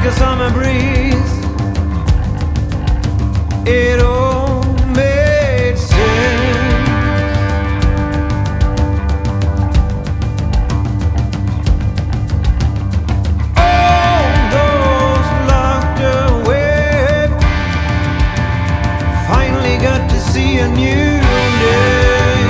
a summer breeze. It all made sense. All those locked away finally got to see a new day.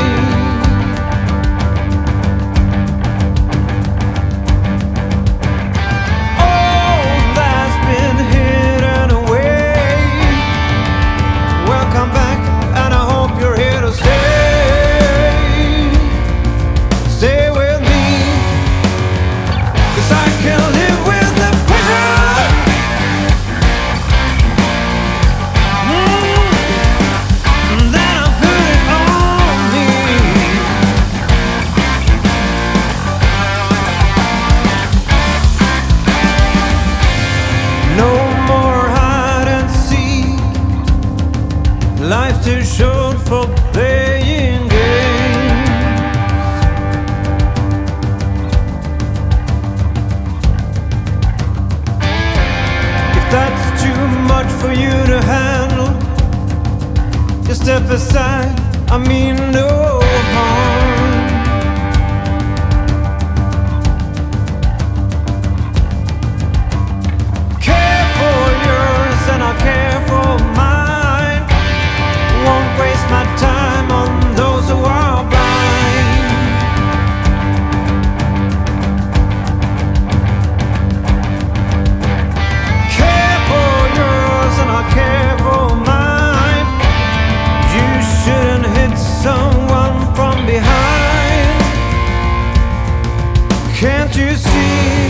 Life's too short for playing games. If that's too much for you to handle, just step aside, I mean no harm. Care for yours and I'll care for mine. Won't waste my time on those who are blind. Care for yours and I care for mine. You shouldn't hit someone from behind. Can't you see?